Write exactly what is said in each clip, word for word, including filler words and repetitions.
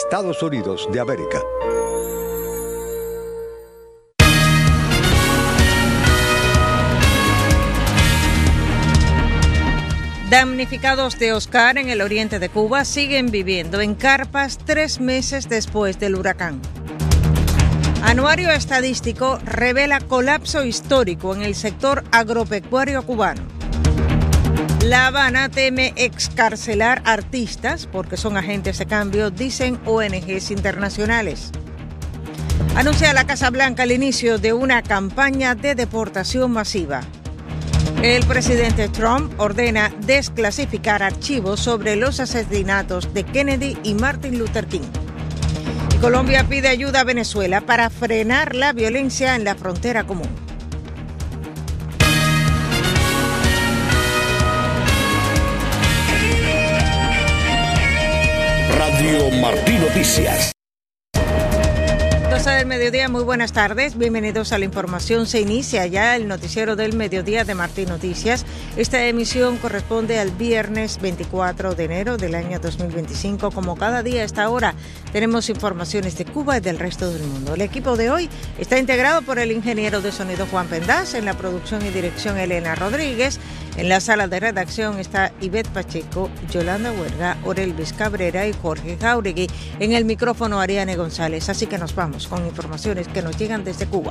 Estados Unidos de América. Damnificados de Oscar en el oriente de Cuba siguen viviendo en carpas tres meses después del huracán. Anuario estadístico revela colapso histórico en el sector agropecuario cubano. La Habana teme excarcelar artistas porque son agentes de cambio, dicen O N Ges internacionales. Anuncia la Casa Blanca el inicio de una campaña de deportación masiva. El presidente Trump ordena desclasificar archivos sobre los asesinatos de Kennedy y Martin Luther King. Colombia pide ayuda a Venezuela para frenar la violencia en la frontera común. Radio Martí Noticias. doce del mediodía, muy buenas tardes, bienvenidos a la información. Se inicia ya el noticiero del mediodía de Martí Noticias. Esta emisión corresponde al viernes veinticuatro de enero del año dos mil veinticinco. Como cada día a esta hora tenemos informaciones de Cuba y del resto del mundo. El equipo de hoy está integrado por el ingeniero de sonido Juan Pendaz, en la producción y dirección Elena Rodríguez. En la sala de redacción está Ivette Pacheco, Yolanda Huerga, Orelvis Cabrera y Jorge Jauregui. En el micrófono Ariane González. Así que nos vamos con informaciones que nos llegan desde Cuba.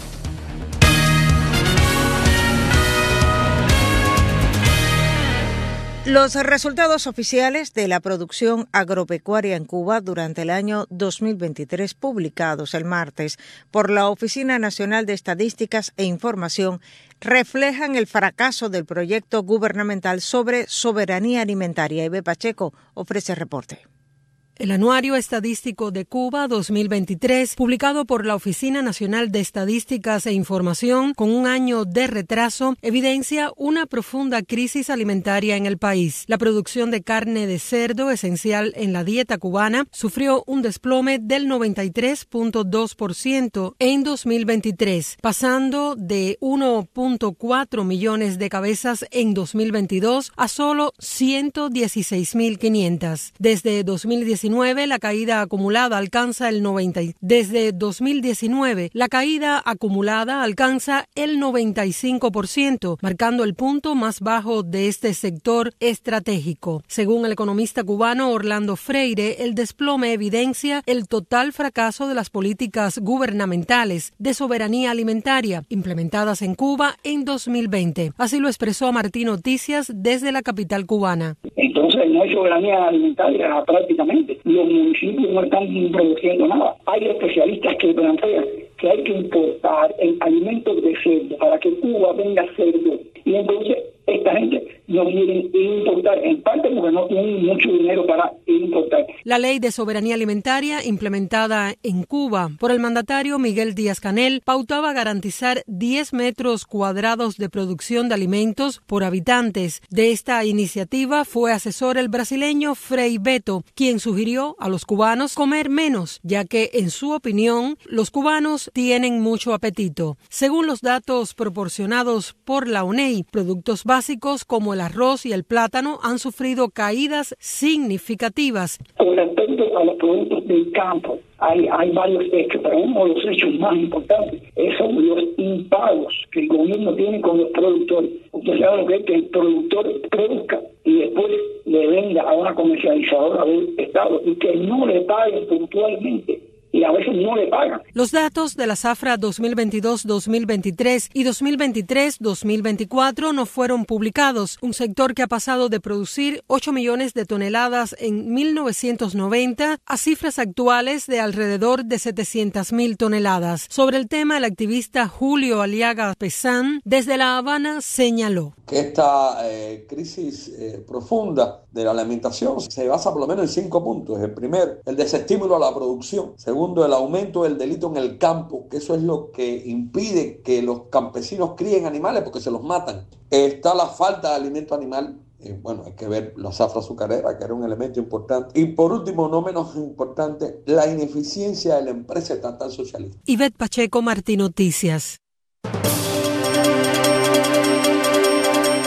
Los resultados oficiales de la producción agropecuaria en Cuba durante el año dos mil veintitrés, publicados el martes por la Oficina Nacional de Estadísticas e Información, reflejan el fracaso del proyecto gubernamental sobre soberanía alimentaria. Ivette Pacheco ofrece reporte. El Anuario Estadístico de Cuba dos mil veintitrés, publicado por la Oficina Nacional de Estadísticas e Información con un año de retraso, evidencia una profunda crisis alimentaria en el país. La producción de carne de cerdo, esencial en la dieta cubana, sufrió un desplome del noventa y tres punto dos por ciento en dos mil veintitrés, pasando de uno punto cuatro millones de cabezas en dos mil veintidós a solo ciento dieciséis mil quinientas. Desde dos mil diecinueve, la caída acumulada alcanza el noventa y desde dos mil diecinueve la caída acumulada alcanza el noventa y cinco por ciento, marcando el punto más bajo de este sector estratégico. Según el economista cubano Orlando Freire, el desplome evidencia el total fracaso de las políticas gubernamentales de soberanía alimentaria implementadas en Cuba en dos mil veinte. Así lo expresó Martí Noticias desde la capital cubana. Entonces no hay soberanía alimentaria prácticamente. Los municipios no están produciendo nada. Hay especialistas que plantean que hay que importar el alimentos de cerdo para que Cuba venga cerdo. Y entonces esta gente no quiere importar, en parte porque no tienen mucho dinero para importar. La Ley de Soberanía Alimentaria, implementada en Cuba por el mandatario Miguel Díaz-Canel, pautaba garantizar diez metros cuadrados de producción de alimentos por habitantes. De esta iniciativa fue asesor el brasileño Frei Beto, quien sugirió a los cubanos comer menos, ya que, en su opinión, los cubanos tienen mucho apetito. Según los datos proporcionados por la U N E I, productos básicos como el arroz y el plátano han sufrido caídas significativas. Con respecto a los productos del campo, hay, hay varios hechos, pero uno de los hechos más importantes son los impagos que el gobierno tiene con los productores. Usted sabe lo que es que el productor produzca y después le venda a una comercializadora del Estado y que no le paguen puntualmente. Y a veces no le pagan. Los datos de la zafra dos mil veintidós dos mil veintitrés y dos mil veintitrés dos mil veinticuatro no fueron publicados. Un sector que ha pasado de producir ocho millones de toneladas en mil novecientos noventa a cifras actuales de alrededor de setecientas mil toneladas. Sobre el tema, el activista Julio Aliaga Pesán, desde La Habana, señaló que esta eh, crisis eh, profunda de la alimentación se basa por lo menos en cinco puntos. El primero, el desestímulo a la producción. Segundo, el aumento del delito en el campo, que eso es lo que impide que los campesinos críen animales porque se los matan. Está la falta de alimento animal. Eh, bueno, hay que ver la zafra azucarera, que era un elemento importante. Y por último, no menos importante, la ineficiencia de la empresa estatal socialista. Ivette Pacheco, Martí Noticias.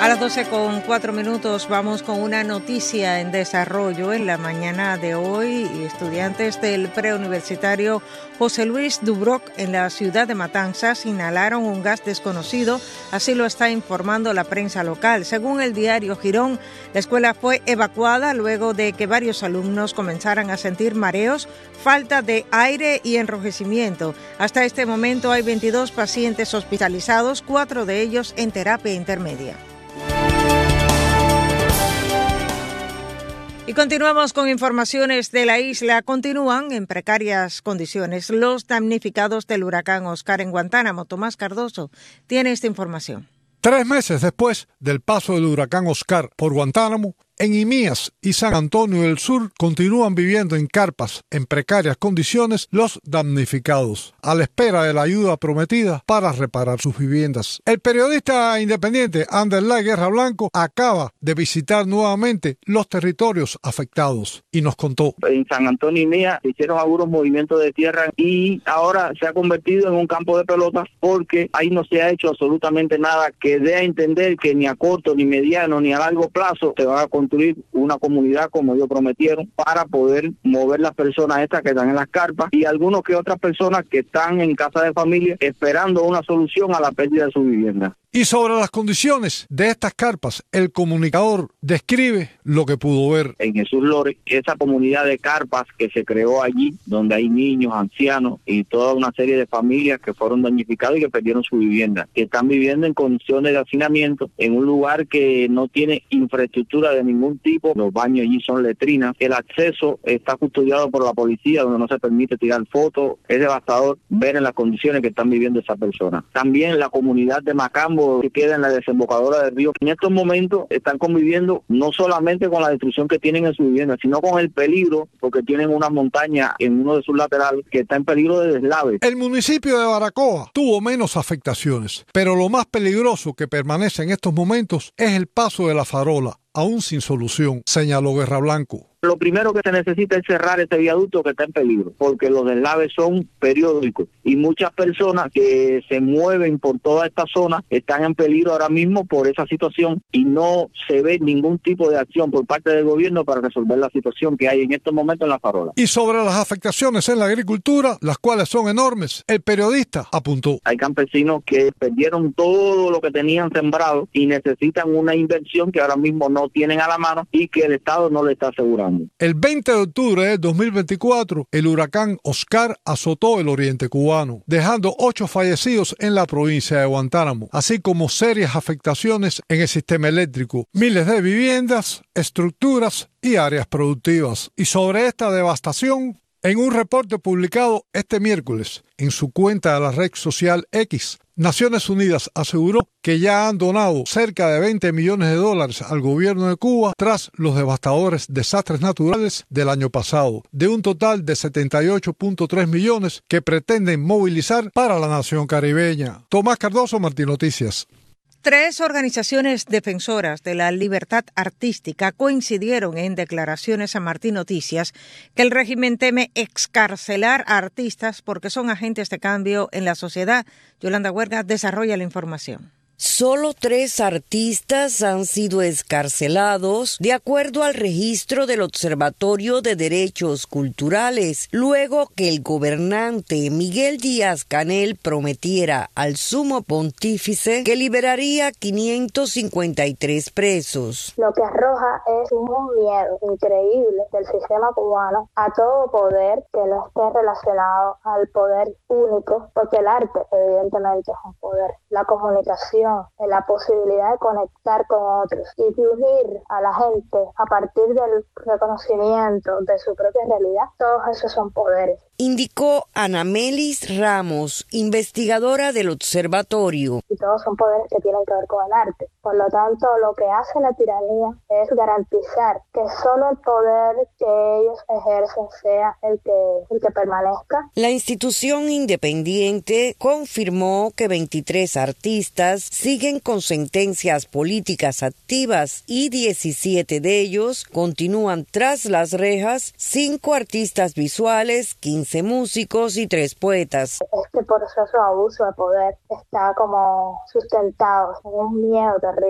A las doce con cuatro minutos vamos con una noticia en desarrollo. En la mañana de hoy, estudiantes del preuniversitario José Luis Dubroc en la ciudad de Matanzas inhalaron un gas desconocido, así lo está informando la prensa local. Según el diario Girón, la escuela fue evacuada luego de que varios alumnos comenzaran a sentir mareos, falta de aire y enrojecimiento. Hasta este momento hay veintidós pacientes hospitalizados, cuatro de ellos en terapia intermedia. Y continuamos con informaciones de la isla. Continúan en precarias condiciones los damnificados del huracán Oscar en Guantánamo. Tomás Cardoso tiene esta información. Tres meses después del paso del huracán Oscar por Guantánamo, en Imías y San Antonio del Sur continúan viviendo en carpas en precarias condiciones los damnificados, a la espera de la ayuda prometida para reparar sus viviendas. El periodista independiente Anderlay Guerra Blanco acaba de visitar nuevamente los territorios afectados y nos contó. En San Antonio y Imías se hicieron algunos movimientos de tierra y ahora se ha convertido en un campo de pelotas porque ahí no se ha hecho absolutamente nada que dé a entender que ni a corto, ni mediano, ni a largo plazo se va a construir una comunidad como ellos prometieron para poder mover las personas estas que están en las carpas y algunos que otras personas que están en casa de familia esperando una solución a la pérdida de su vivienda. Y sobre las condiciones de estas carpas, el comunicador describe lo que pudo ver. En Jesús Lores, esa comunidad de carpas que se creó allí, donde hay niños, ancianos y toda una serie de familias que fueron damnificadas y que perdieron su vivienda, que están viviendo en condiciones de hacinamiento, en un lugar que no tiene infraestructura de ningún tipo. Los baños allí son letrinas. El acceso está custodiado por la policía, donde no se permite tirar fotos. Es devastador ver en las condiciones que están viviendo esas personas. También la comunidad de Macambo, que queda en la desembocadura del río, en estos momentos están conviviendo no solamente con la destrucción que tienen en su vivienda, sino con el peligro, porque tienen una montaña en uno de sus laterales que está en peligro de deslave. El municipio de Baracoa tuvo menos afectaciones, pero lo más peligroso que permanece en estos momentos es el paso de la farola, aún sin solución, señaló Guerra Blanco. Lo primero que se necesita es cerrar este viaducto que está en peligro, porque los deslaves son periódicos y muchas personas que se mueven por toda esta zona están en peligro ahora mismo por esa situación y no se ve ningún tipo de acción por parte del gobierno para resolver la situación que hay en estos momentos en la farola. Y sobre las afectaciones en la agricultura, las cuales son enormes, el periodista apuntó. Hay campesinos que perdieron todo lo que tenían sembrado y necesitan una inversión que ahora mismo no tienen a la mano y que el Estado no le está asegurando. El veinte de octubre de dos mil veinticuatro, el huracán Oscar azotó el oriente cubano, dejando ocho fallecidos en la provincia de Guantánamo, así como serias afectaciones en el sistema eléctrico, miles de viviendas, estructuras y áreas productivas. Y sobre esta devastación, en un reporte publicado este miércoles en su cuenta de la red social X, Naciones Unidas aseguró que ya han donado cerca de veinte millones de dólares al gobierno de Cuba tras los devastadores desastres naturales del año pasado, de un total de setenta y ocho punto tres millones que pretenden movilizar para la nación caribeña. Tomás Cardoso, Martín Noticias. Tres organizaciones defensoras de la libertad artística coincidieron en declaraciones a Martín Noticias que el régimen teme excarcelar a artistas porque son agentes de cambio en la sociedad. Yolanda Huerga desarrolla la información. Solo tres artistas han sido excarcelados, de acuerdo al registro del Observatorio de Derechos Culturales, luego que el gobernante Miguel Díaz-Canel prometiera al sumo pontífice que liberaría quinientos cincuenta y tres presos. Lo que arroja es un miedo increíble del sistema cubano a todo poder que no esté relacionado al poder único, porque el arte evidentemente es un poder, la comunicación, la posibilidad de conectar con otros y de unir a la gente a partir del reconocimiento de su propia realidad, todos esos son poderes. Indicó Anamelis Ramos, investigadora del observatorio. Y todos son poderes que tienen que ver con el arte. Por lo tanto, lo que hace la tiranía es garantizar que solo el poder que ellos ejercen sea el que, el que permanezca. La institución independiente confirmó que veintitrés artistas siguen con sentencias políticas activas y diecisiete de ellos continúan tras las rejas, cinco artistas visuales, quince músicos y tres poetas. Este proceso de abuso de poder está como sustentado en un miedo terrible.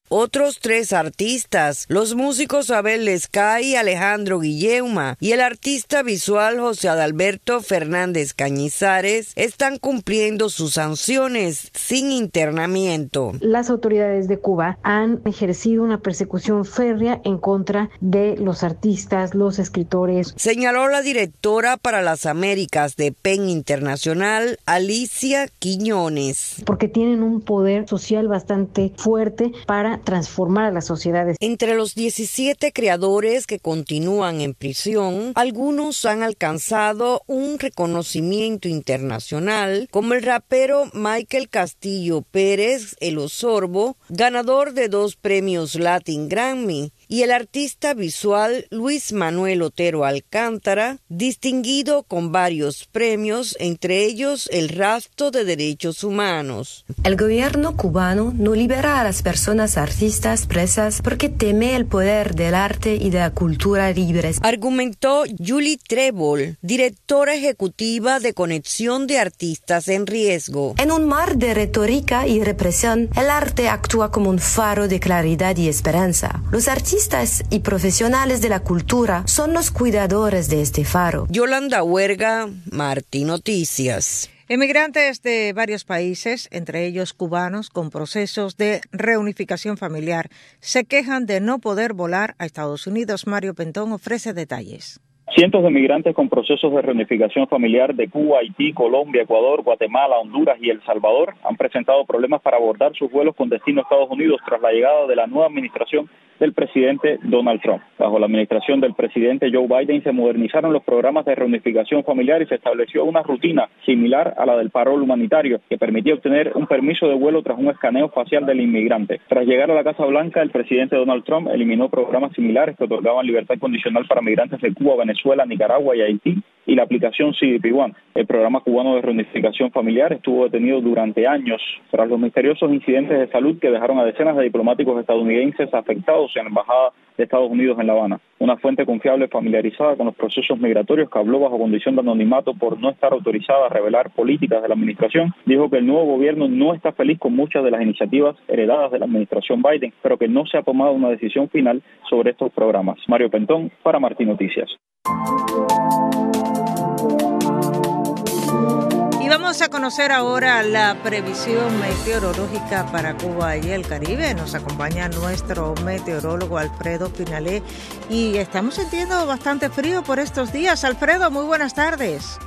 Otros tres artistas, los músicos Abel Lescay, Alejandro Guilleuma y el artista visual José Adalberto Fernández Cañizares, están cumpliendo sus sanciones sin internamiento. Las autoridades de Cuba han ejercido una persecución férrea en contra de los artistas, los escritores. Señaló la directora para las Américas de PEN Internacional, Alicia Quiñones. Porque tienen un poder social bastante fuerte para transformar a las sociedades. Entre los diecisiete creadores que continúan en prisión, algunos han alcanzado un reconocimiento internacional, como el rapero Michael Castillo Pérez, el Osorbo, ganador de dos premios Latin Grammy, y el artista visual Luis Manuel Otero Alcántara, distinguido con varios premios, entre ellos el Rastro de Derechos Humanos. El gobierno cubano no libera a las personas artistas presas porque teme el poder del arte y de la cultura libres, argumentó Julie Trébol, directora ejecutiva de Conexión de Artistas en Riesgo. En un mar de retórica y represión, el arte actúa como un faro de claridad y esperanza. Los artistas y profesionales de la cultura son los cuidadores de este faro. Yolanda Huerga, Martí Noticias. Emigrantes de varios países, entre ellos cubanos, con procesos de reunificación familiar, se quejan de no poder volar a Estados Unidos. Mario Pentón ofrece detalles. Cientos de migrantes con procesos de reunificación familiar de Cuba, Haití, Colombia, Ecuador, Guatemala, Honduras y El Salvador han presentado problemas para abordar sus vuelos con destino a Estados Unidos tras la llegada de la nueva administración del presidente Donald Trump. Bajo la administración del presidente Joe Biden se modernizaron los programas de reunificación familiar y se estableció una rutina similar a la del parol humanitario que permitía obtener un permiso de vuelo tras un escaneo facial del inmigrante. Tras llegar a la Casa Blanca, el presidente Donald Trump eliminó programas similares que otorgaban libertad condicional para migrantes de Cuba, Venezuela, Nicaragua y Haití y la aplicación C D P uno. El programa cubano de reunificación familiar estuvo detenido durante años tras los misteriosos incidentes de salud que dejaron a decenas de diplomáticos estadounidenses afectados en la Embajada de Estados Unidos en La Habana. Una fuente confiable familiarizada con los procesos migratorios que habló bajo condición de anonimato por no estar autorizada a revelar políticas de la administración, dijo que el nuevo gobierno no está feliz con muchas de las iniciativas heredadas de la administración Biden, pero que no se ha tomado una decisión final sobre estos programas. Mario Pentón, para Martí Noticias. Y vamos a conocer ahora la previsión meteorológica para Cuba y el Caribe. Nos acompaña nuestro meteorólogo Alfredo Pinalé y estamos sintiendo bastante frío por estos días. Alfredo, muy buenas tardes.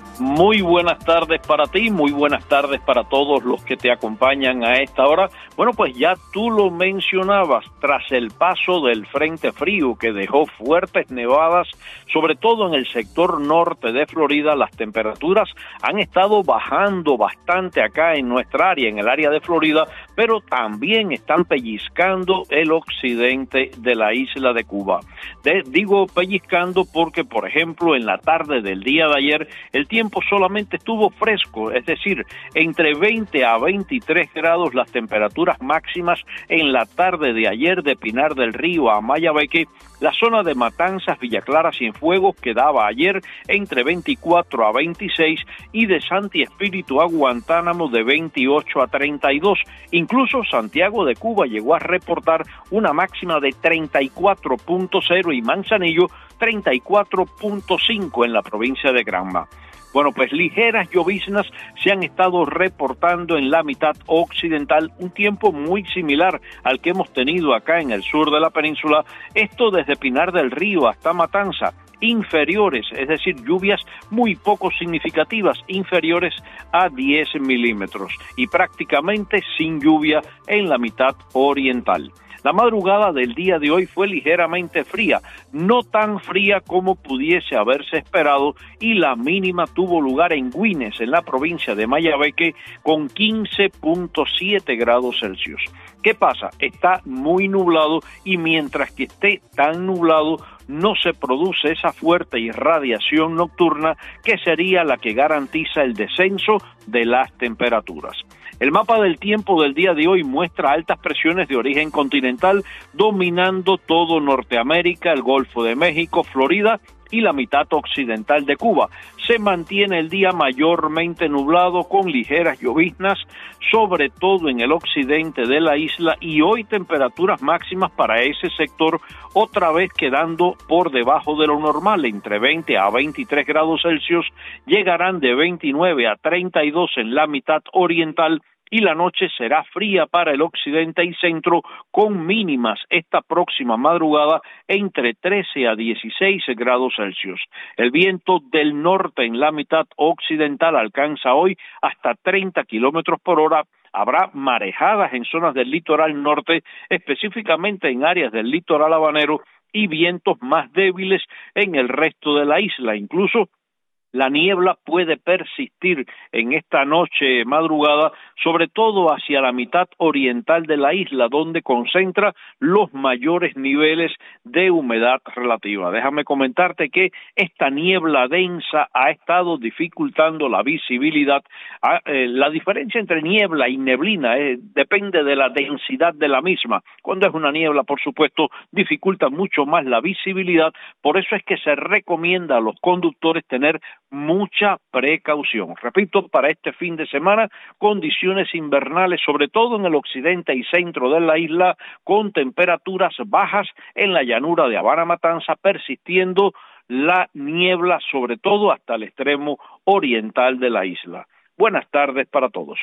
Muy buenas tardes para ti, muy buenas tardes para todos los que te acompañan a esta hora. Bueno, pues ya tú lo mencionabas, tras el paso del frente frío que dejó fuertes nevadas, sobre todo en el sector norte de Florida, las temperaturas han estado bajando bastante acá en nuestra área, en el área de Florida, pero también están pellizcando el occidente de la isla de Cuba. De, digo pellizcando porque, por ejemplo, en la tarde del día de ayer, el tiempo solamente estuvo fresco, es decir, entre veinte a veintitrés grados las temperaturas máximas en la tarde de ayer de Pinar del Río a Mayabeque. La zona de Matanzas, Villa Clara, Cienfuegos quedaba ayer entre veinticuatro a veintiséis y de Santi Espíritu a Guantánamo de veintiocho a treinta y dos. Incluso Santiago de Cuba llegó a reportar una máxima de treinta y cuatro punto cero y Manzanillo treinta y cuatro punto cinco en la provincia de Granma. Bueno, pues ligeras lloviznas se han estado reportando en la mitad occidental, un tiempo muy similar al que hemos tenido acá en el sur de la península, esto desde Pinar del Río hasta Matanza, inferiores, es decir, lluvias muy poco significativas, inferiores a diez milímetros, y prácticamente sin lluvia en la mitad oriental. La madrugada del día de hoy fue ligeramente fría, no tan fría como pudiese haberse esperado, y la mínima tuvo lugar en Güines, en la provincia de Mayabeque, con quince punto siete grados Celsius. ¿Qué pasa? Está muy nublado y mientras que esté tan nublado, no se produce esa fuerte irradiación nocturna que sería la que garantiza el descenso de las temperaturas. El mapa del tiempo del día de hoy muestra altas presiones de origen continental dominando todo Norteamérica, el Golfo de México, Florida y la mitad occidental de Cuba. Se mantiene el día mayormente nublado con ligeras lloviznas, sobre todo en el occidente de la isla, y hoy temperaturas máximas para ese sector otra vez quedando por debajo de lo normal, entre veinte a veintitrés grados Celsius, llegarán de veintinueve a treinta y dos en la mitad oriental, y la noche será fría para el occidente y centro, con mínimas esta próxima madrugada entre trece a dieciséis grados Celsius. El viento del norte en la mitad occidental alcanza hoy hasta treinta kilómetros por hora. Habrá marejadas en zonas del litoral norte, específicamente en áreas del litoral habanero, y vientos más débiles en el resto de la isla. Incluso la niebla puede persistir en esta noche madrugada, sobre todo hacia la mitad oriental de la isla, donde concentra los mayores niveles de humedad relativa. Déjame comentarte que esta niebla densa ha estado dificultando la visibilidad. La diferencia entre niebla y neblina eh, depende de la densidad de la misma. Cuando es una niebla, por supuesto, dificulta mucho más la visibilidad. Por eso es que se recomienda a los conductores tener mucha precaución. Repito, para este fin de semana, condiciones invernales, sobre todo en el occidente y centro de la isla, con temperaturas bajas en la llanura de Habana Matanza, persistiendo la niebla, sobre todo hasta el extremo oriental de la isla. Buenas tardes para todos.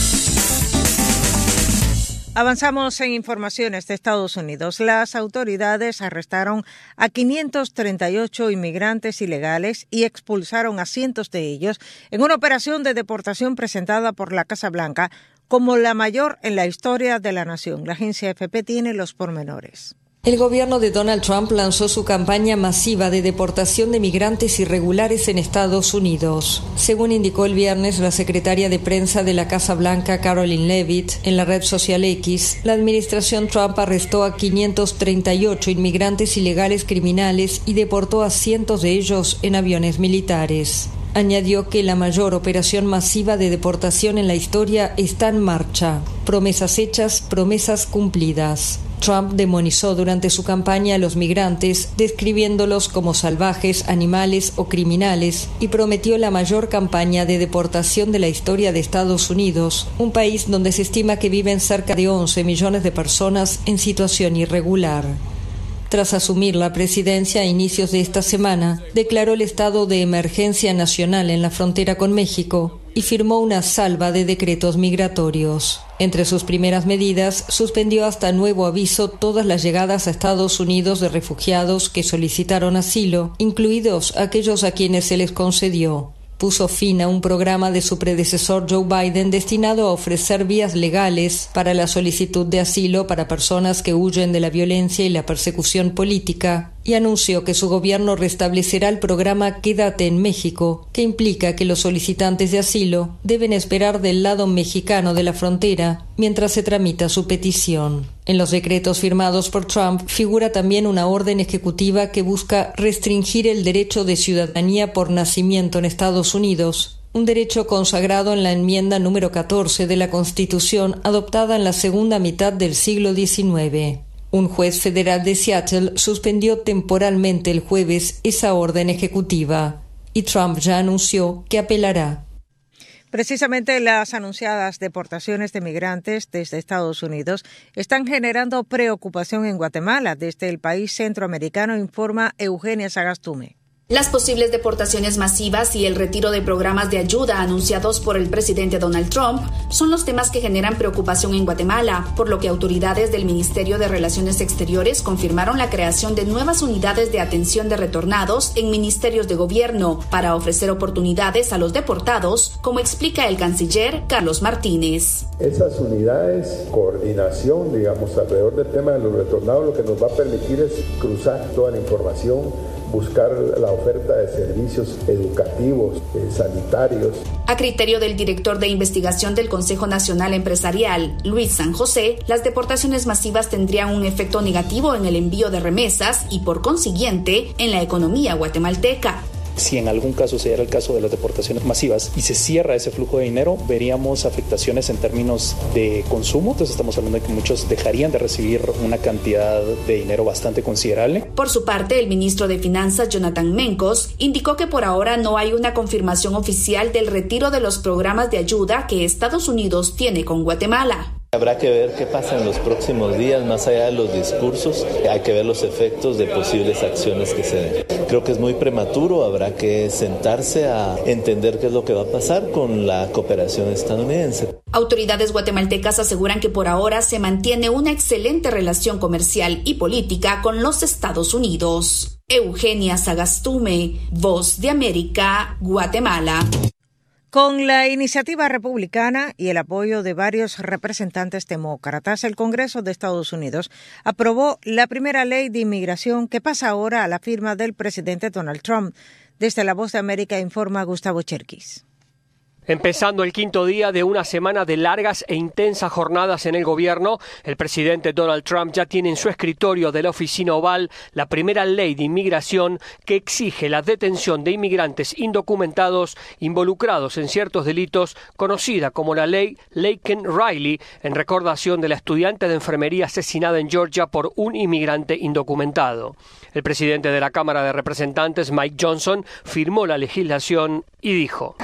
Avanzamos en informaciones de Estados Unidos. Las autoridades arrestaron a quinientos treinta y ocho inmigrantes ilegales y expulsaron a cientos de ellos en una operación de deportación presentada por la Casa Blanca como la mayor en la historia de la nación. La agencia F P tiene los pormenores. El gobierno de Donald Trump lanzó su campaña masiva de deportación de migrantes irregulares en Estados Unidos. Según indicó el viernes la secretaria de prensa de la Casa Blanca, Caroline Leavitt, en la red social X, la administración Trump arrestó a quinientos treinta y ocho inmigrantes ilegales criminales y deportó a cientos de ellos en aviones militares. Añadió que la mayor operación masiva de deportación en la historia está en marcha. Promesas hechas, promesas cumplidas. Trump demonizó durante su campaña a los migrantes, describiéndolos como salvajes, animales o criminales, y prometió la mayor campaña de deportación de la historia de Estados Unidos, un país donde se estima que viven cerca de once millones de personas en situación irregular. Tras asumir la presidencia a inicios de esta semana, declaró el estado de emergencia nacional en la frontera con México y firmó una salva de decretos migratorios. Entre sus primeras medidas, suspendió hasta nuevo aviso todas las llegadas a Estados Unidos de refugiados que solicitaron asilo, incluidos aquellos a quienes se les concedió. Puso fin a un programa de su predecesor Joe Biden destinado a ofrecer vías legales para la solicitud de asilo para personas que huyen de la violencia y la persecución política, y anunció que su gobierno restablecerá el programa Quédate en México, que implica que los solicitantes de asilo deben esperar del lado mexicano de la frontera mientras se tramita su petición. En los decretos firmados por Trump figura también una orden ejecutiva que busca restringir el derecho de ciudadanía por nacimiento en Estados Unidos, un derecho consagrado en la enmienda número catorce de la Constitución adoptada en la segunda mitad del siglo diecinueve. Un juez federal de Seattle suspendió temporalmente el jueves esa orden ejecutiva, y Trump ya anunció que apelará. Precisamente las anunciadas deportaciones de migrantes desde Estados Unidos están generando preocupación en Guatemala. Desde el país centroamericano informa Eugenia Sagastume. Las posibles deportaciones masivas y el retiro de programas de ayuda anunciados por el presidente Donald Trump son los temas que generan preocupación en Guatemala, por lo que autoridades del Ministerio de Relaciones Exteriores confirmaron la creación de nuevas unidades de atención de retornados en ministerios de gobierno para ofrecer oportunidades a los deportados, como explica el canciller Carlos Martínez. Esas unidades, coordinación, digamos, alrededor del tema de los retornados, lo que nos va a permitir es cruzar toda la información, buscar la oferta de servicios educativos, eh, sanitarios. A criterio del director de investigación del Consejo Nacional Empresarial, Luis San José, las deportaciones masivas tendrían un efecto negativo en el envío de remesas y, por consiguiente, en la economía guatemalteca. Si en algún caso se diera el caso de las deportaciones masivas y se cierra ese flujo de dinero, veríamos afectaciones en términos de consumo. Entonces estamos hablando de que muchos dejarían de recibir una cantidad de dinero bastante considerable. Por su parte, el ministro de Finanzas, Jonathan Mencos, indicó que por ahora no hay una confirmación oficial del retiro de los programas de ayuda que Estados Unidos tiene con Guatemala. Habrá que ver qué pasa en los próximos días, más allá de los discursos, hay que ver los efectos de posibles acciones que se den. Creo que es muy prematuro, habrá que sentarse a entender qué es lo que va a pasar con la cooperación estadounidense. Autoridades guatemaltecas aseguran que por ahora se mantiene una excelente relación comercial y política con los Estados Unidos. Eugenia Sagastume, Voz de América, Guatemala. Con la iniciativa republicana y el apoyo de varios representantes demócratas, el Congreso de Estados Unidos aprobó la primera ley de inmigración que pasa ahora a la firma del presidente Donald Trump. Desde La Voz de América informa Gustavo Cherkis. Empezando el quinto día de una semana de largas e intensas jornadas en el gobierno, el presidente Donald Trump ya tiene en su escritorio de la oficina oval la primera ley de inmigración que exige la detención de inmigrantes indocumentados involucrados en ciertos delitos, conocida como la ley Laken-Riley, en recordación de la estudiante de enfermería asesinada en Georgia por un inmigrante indocumentado. El presidente de la Cámara de Representantes, Mike Johnson, firmó la legislación y dijo: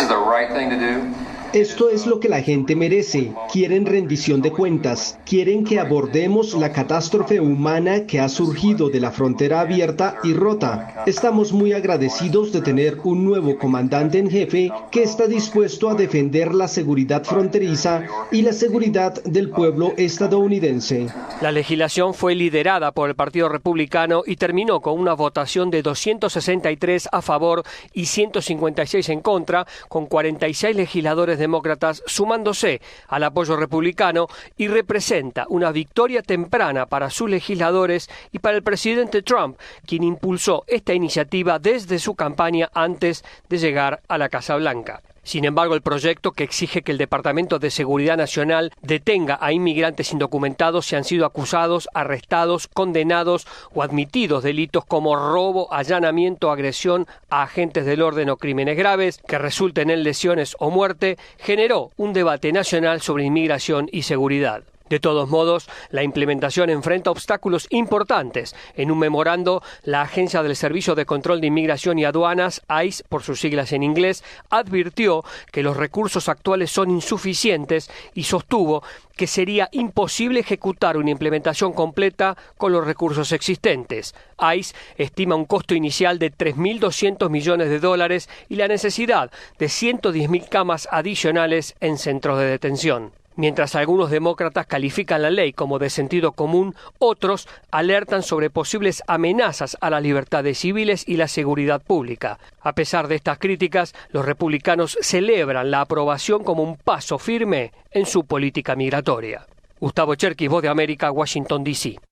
Esto es lo que la gente merece. Quieren rendición de cuentas. Quieren que abordemos la catástrofe humana que ha surgido de la frontera abierta y rota. Estamos muy agradecidos de tener un nuevo comandante en jefe que está dispuesto a defender la seguridad fronteriza y la seguridad del pueblo estadounidense. La legislación fue liderada por el Partido Republicano y terminó con una votación de doscientos sesenta y tres a favor y ciento cincuenta y seis en contra, con cuarenta y seis legisladores demócratas sumándose al apoyo republicano, y representa una victoria temprana para sus legisladores y para el presidente Trump, quien impulsó esta iniciativa desde su campaña antes de llegar a la Casa Blanca. Sin embargo, el proyecto, que exige que el Departamento de Seguridad Nacional detenga a inmigrantes indocumentados si han sido acusados, arrestados, condenados o admitidos delitos como robo, allanamiento, agresión a agentes del orden o crímenes graves que resulten en lesiones o muerte, generó un debate nacional sobre inmigración y seguridad. De todos modos, la implementación enfrenta obstáculos importantes. En un memorando, la Agencia del Servicio de Control de Inmigración y Aduanas, I C E, por sus siglas en inglés, advirtió que los recursos actuales son insuficientes y sostuvo que sería imposible ejecutar una implementación completa con los recursos existentes. I C E estima un costo inicial de tres mil doscientos millones de dólares y la necesidad de ciento diez mil camas adicionales en centros de detención. Mientras algunos demócratas califican la ley como de sentido común, otros alertan sobre posibles amenazas a las libertades civiles y la seguridad pública. A pesar de estas críticas, los republicanos celebran la aprobación como un paso firme en su política migratoria. Gustavo Cherkis, Voz de América, Washington, D C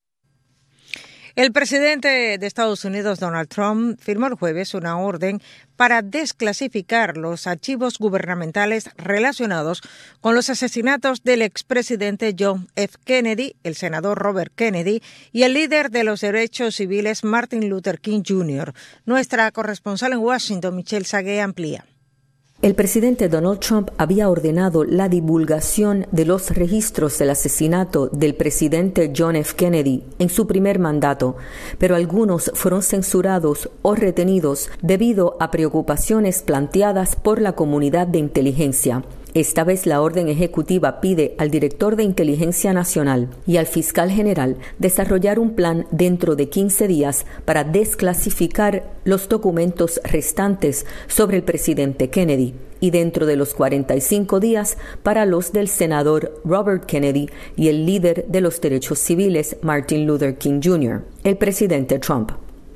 El presidente de Estados Unidos, Donald Trump, firmó el jueves una orden para desclasificar los archivos gubernamentales relacionados con los asesinatos del expresidente John F. Kennedy, el senador Robert Kennedy y el líder de los derechos civiles Martin Luther King junior Nuestra corresponsal en Washington, Michelle Sagué, amplía. El presidente Donald Trump había ordenado la divulgación de los registros del asesinato del presidente John F. Kennedy en su primer mandato, pero algunos fueron censurados o retenidos debido a preocupaciones planteadas por la comunidad de inteligencia. Esta vez la orden ejecutiva pide al director de Inteligencia Nacional y al fiscal general desarrollar un plan dentro de quince días para desclasificar los documentos restantes sobre el presidente Kennedy y dentro de los cuarenta y cinco días para los del senador Robert Kennedy y el líder de los derechos civiles Martin Luther King junior, el presidente Trump.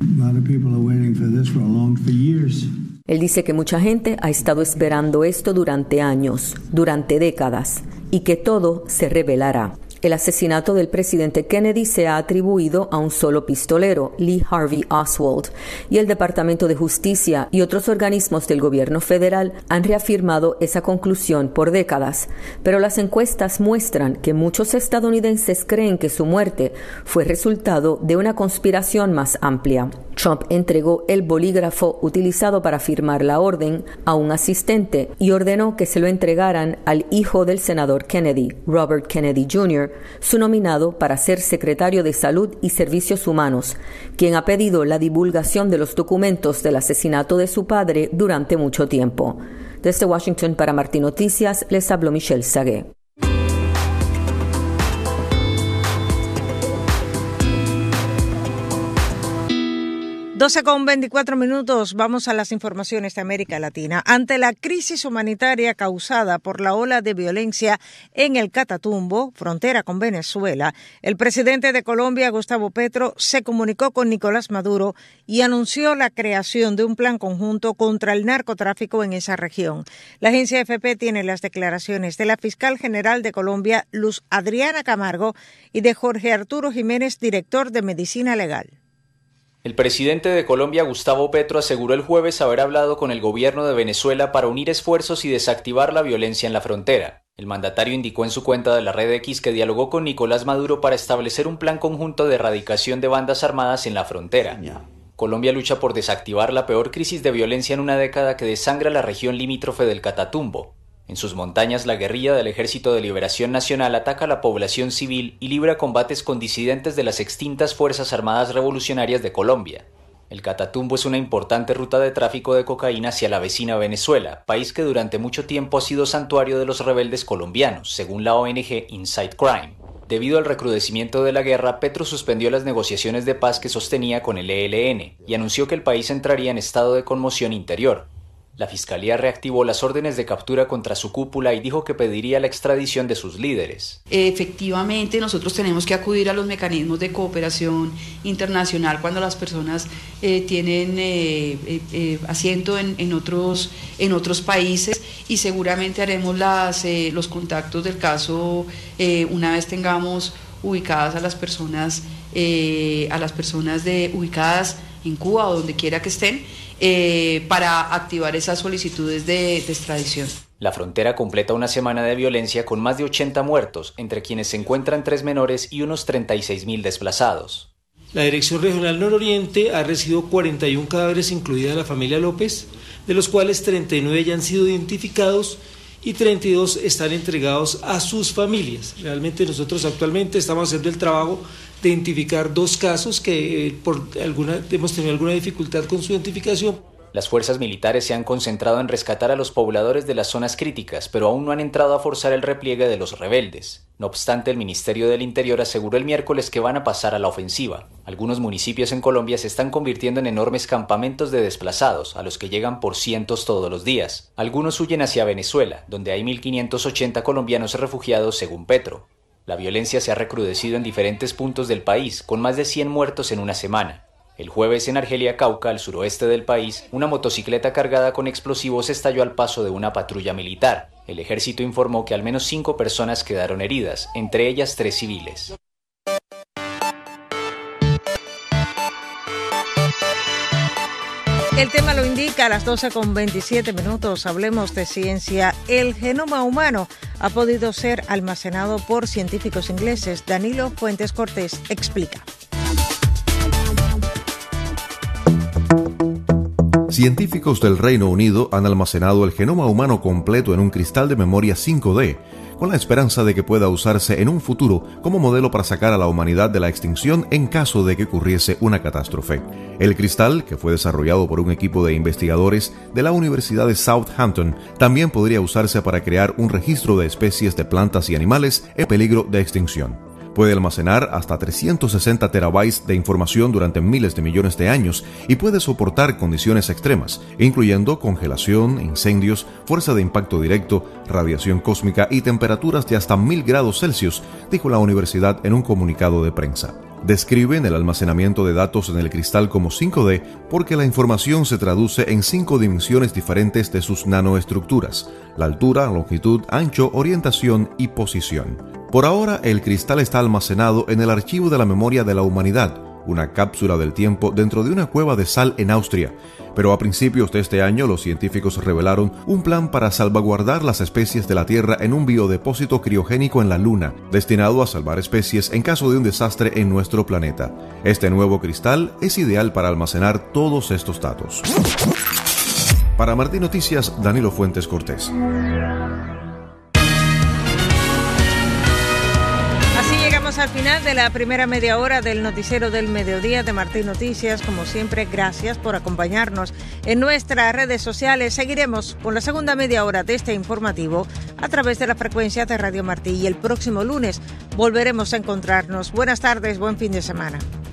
Él dice que mucha gente ha estado esperando esto durante años, durante décadas, y que todo se revelará. El asesinato del presidente Kennedy se ha atribuido a un solo pistolero, Lee Harvey Oswald, y el Departamento de Justicia y otros organismos del gobierno federal han reafirmado esa conclusión por décadas. Pero las encuestas muestran que muchos estadounidenses creen que su muerte fue resultado de una conspiración más amplia. Trump entregó el bolígrafo utilizado para firmar la orden a un asistente y ordenó que se lo entregaran al hijo del senador Kennedy, Robert Kennedy junior, su nominado para ser secretario de Salud y Servicios Humanos, quien ha pedido la divulgación de los documentos del asesinato de su padre durante mucho tiempo. Desde Washington para Martín Noticias, les habló Michelle Sagué. doce con veinticuatro minutos, vamos a las informaciones de América Latina. Ante la crisis humanitaria causada por la ola de violencia en el Catatumbo, frontera con Venezuela, el presidente de Colombia, Gustavo Petro, se comunicó con Nicolás Maduro y anunció la creación de un plan conjunto contra el narcotráfico en esa región. La agencia F P tiene las declaraciones de la fiscal general de Colombia, Luz Adriana Camargo, y de Jorge Arturo Jiménez, director de Medicina Legal. El presidente de Colombia, Gustavo Petro, aseguró el jueves haber hablado con el gobierno de Venezuela para unir esfuerzos y desactivar la violencia en la frontera. El mandatario indicó en su cuenta de la red X que dialogó con Nicolás Maduro para establecer un plan conjunto de erradicación de bandas armadas en la frontera. Colombia lucha por desactivar la peor crisis de violencia en una década que desangra la región limítrofe del Catatumbo. En sus montañas, la guerrilla del Ejército de Liberación Nacional ataca a la población civil y libra combates con disidentes de las extintas Fuerzas Armadas Revolucionarias de Colombia. El Catatumbo es una importante ruta de tráfico de cocaína hacia la vecina Venezuela, país que durante mucho tiempo ha sido santuario de los rebeldes colombianos, según la O N G Inside Crime. Debido al recrudecimiento de la guerra, Petro suspendió las negociaciones de paz que sostenía con el E L N y anunció que el país entraría en estado de conmoción interior. La Fiscalía reactivó las órdenes de captura contra su cúpula y dijo que pediría la extradición de sus líderes. Efectivamente, nosotros tenemos que acudir a los mecanismos de cooperación internacional cuando las personas eh, tienen eh, eh, eh, asiento en, en, otros, en otros países, y seguramente haremos las, eh, los contactos del caso eh, una vez tengamos ubicadas a las personas, eh, a las personas de, ubicadas en Cuba o donde quiera que estén, Eh, para activar esas solicitudes de, de extradición. La frontera completa una semana de violencia con más de ochenta muertos, entre quienes se encuentran tres menores y unos treinta y seis mil desplazados. La Dirección Regional Nororiente ha recibido cuarenta y uno cadáveres, incluida la familia López, de los cuales treinta y nueve ya han sido identificados y treinta y dos están entregados a sus familias. Realmente nosotros actualmente estamos haciendo el trabajo de identificar dos casos que eh, por alguna, hemos tenido alguna dificultad con su identificación. Las fuerzas militares se han concentrado en rescatar a los pobladores de las zonas críticas, pero aún no han entrado a forzar el repliegue de los rebeldes. No obstante, el Ministerio del Interior aseguró el miércoles que van a pasar a la ofensiva. Algunos municipios en Colombia se están convirtiendo en enormes campamentos de desplazados, a los que llegan por cientos todos los días. Algunos huyen hacia Venezuela, donde hay mil quinientos ochenta colombianos refugiados, según Petro. La violencia se ha recrudecido en diferentes puntos del país, con más de cien muertos en una semana. El jueves en Argelia, Cauca, al suroeste del país, una motocicleta cargada con explosivos estalló al paso de una patrulla militar. El ejército informó que al menos cinco personas quedaron heridas, entre ellas tres civiles. El tema lo indica a las doce con veintisiete minutos. Hablemos de ciencia. El genoma humano ha podido ser almacenado por científicos ingleses. Danilo Fuentes Cortés explica. Científicos del Reino Unido han almacenado el genoma humano completo en un cristal de memoria cinco D, con la esperanza de que pueda usarse en un futuro como modelo para sacar a la humanidad de la extinción en caso de que ocurriese una catástrofe. El cristal, que fue desarrollado por un equipo de investigadores de la Universidad de Southampton, también podría usarse para crear un registro de especies de plantas y animales en peligro de extinción. Puede almacenar hasta trescientos sesenta terabytes de información durante miles de millones de años y puede soportar condiciones extremas, incluyendo congelación, incendios, fuerza de impacto directo, radiación cósmica y temperaturas de hasta mil grados Celsius, dijo la universidad en un comunicado de prensa. Describen el almacenamiento de datos en el cristal como cinco D porque la información se traduce en cinco dimensiones diferentes de sus nanoestructuras: la altura, longitud, ancho, orientación y posición. Por ahora, el cristal está almacenado en el Archivo de la Memoria de la Humanidad, una cápsula del tiempo dentro de una cueva de sal en Austria. Pero a principios de este año los científicos revelaron un plan para salvaguardar las especies de la Tierra en un biodepósito criogénico en la Luna, destinado a salvar especies en caso de un desastre en nuestro planeta. Este nuevo cristal es ideal para almacenar todos estos datos. Para Martín Noticias, Danilo Fuentes Cortés. Al final de la primera media hora del noticiero del mediodía de Martín Noticias. Como siempre, gracias por acompañarnos en nuestras redes sociales. Seguiremos con la segunda media hora de este informativo a través de la frecuencia de Radio Martí y el próximo lunes volveremos a encontrarnos. Buenas tardes, buen fin de semana.